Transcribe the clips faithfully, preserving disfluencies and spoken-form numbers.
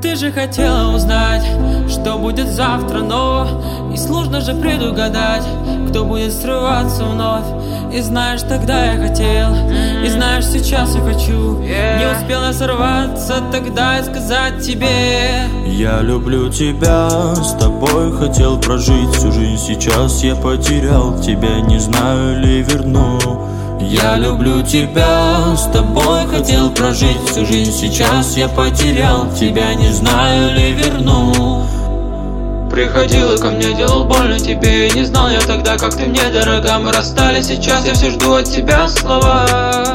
Ты же хотела узнать, что будет завтра, но и сложно же предугадать, кто будет срываться вновь. И знаешь, тогда я хотел, и знаешь, сейчас я хочу. Не успела сорваться тогда и сказать тебе: я люблю тебя, с тобой хотел прожить всю жизнь. Сейчас я потерял тебя, не знаю ли верну. Я люблю тебя, с тобой хотел прожить всю жизнь. Сейчас я потерял тебя, не знаю ли верну. Приходила ко мне, делал больно тебе, не знал я тогда, как ты мне дорога. Мы расстались, сейчас я все жду от тебя слова.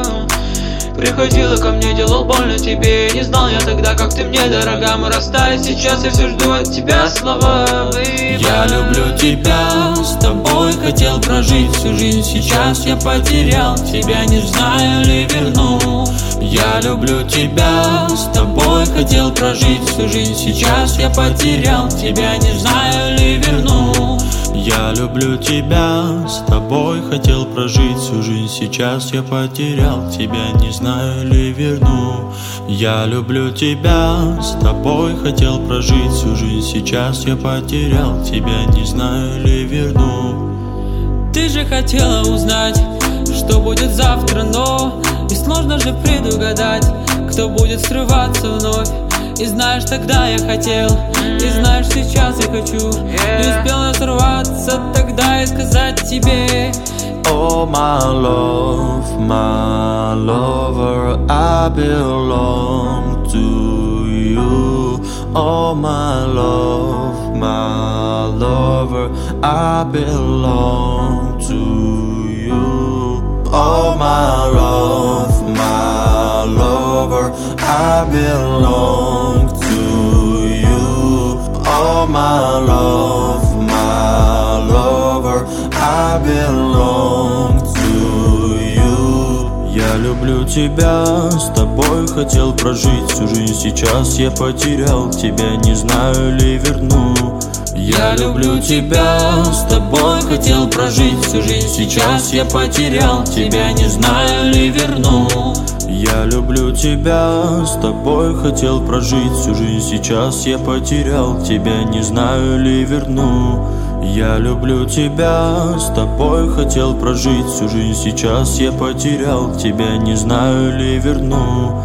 Приходила ко мне, делал больно тебе, не знал я тогда, как ты мне дорога. Мы расстались, сейчас я все жду от тебя слова. Я люблю тебя, с тобой хотел прожить всю жизнь. Сейчас я потерял тебя, не знаю ли верну. Я люблю тебя, с тобой хотел прожить всю жизнь. Сейчас я потерял тебя, не знаю ли верну. Я люблю тебя, с тобой хотел прожить всю жизнь. Сейчас я потерял тебя, не знаю ли верну. Я люблю тебя, с тобой хотел прожить всю жизнь. Сейчас я потерял тебя, не знаю ли верну. Ты же хотела узнать, что будет завтра, но и сложно же предугадать, кто будет срываться вновь. И знаешь, тогда я хотел, и знаешь, сейчас я хочу. Не успела сорваться тогда и сказать тебе: oh my love, my lover, I belong to you. Oh my love, my lover, I belong to you. Oh my love, my lover, I belong to you. Oh my love, my lover, I belong to you. Я люблю тебя, с тобой хотел прожить всю жизнь. Сейчас я потерял тебя, не знаю ли верну. Я люблю тебя, с тобой хотел прожить всю жизнь. Сейчас я потерял тебя, не знаю ли верну. Я люблю тебя, с тобой хотел прожить всю жизнь. Сейчас я потерял тебя, не знаю ли верну. Я люблю тебя, с тобой хотел прожить всю жизнь. Сейчас я потерял тебя, не знаю ли верну.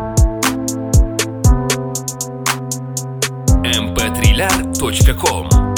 эм пэ триллер точка ком